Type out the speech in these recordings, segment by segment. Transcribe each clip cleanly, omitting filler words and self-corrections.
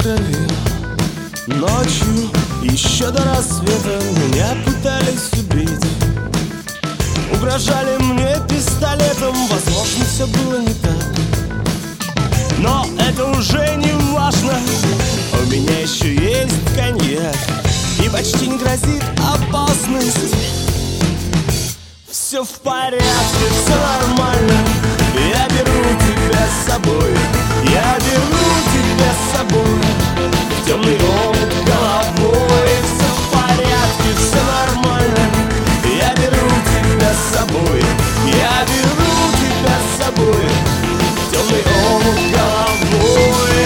крови. Ночью, еще до рассвета, меня пытались убить. Угрожали мне пистолетом, возможно, все было не так. Но это уже не важно, у меня еще есть коньяк, и почти не грозит опасность. Все в порядке, все нормально, я беру тебя с собой. Я беру тебя с собой в темный омут головой. Все в порядке, все нормально, я беру тебя с собой. Я беру тебя с собой в темный омут головой.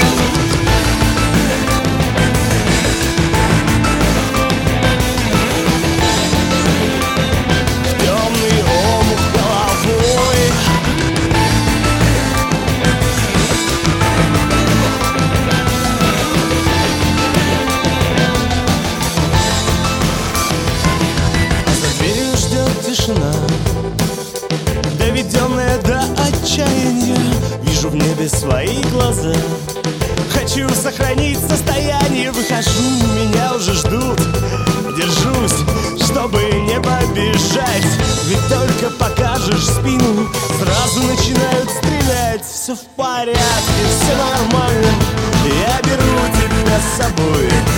Тишина, доведенная до отчаяния. Вижу в небе свои глаза. Хочу сохранить состояние. Выхожу, меня уже ждут. Держусь, чтобы не побежать. Ведь только покажешь спину, сразу начинают стрелять. Все в порядке, все нормально, я беру тебя с собой.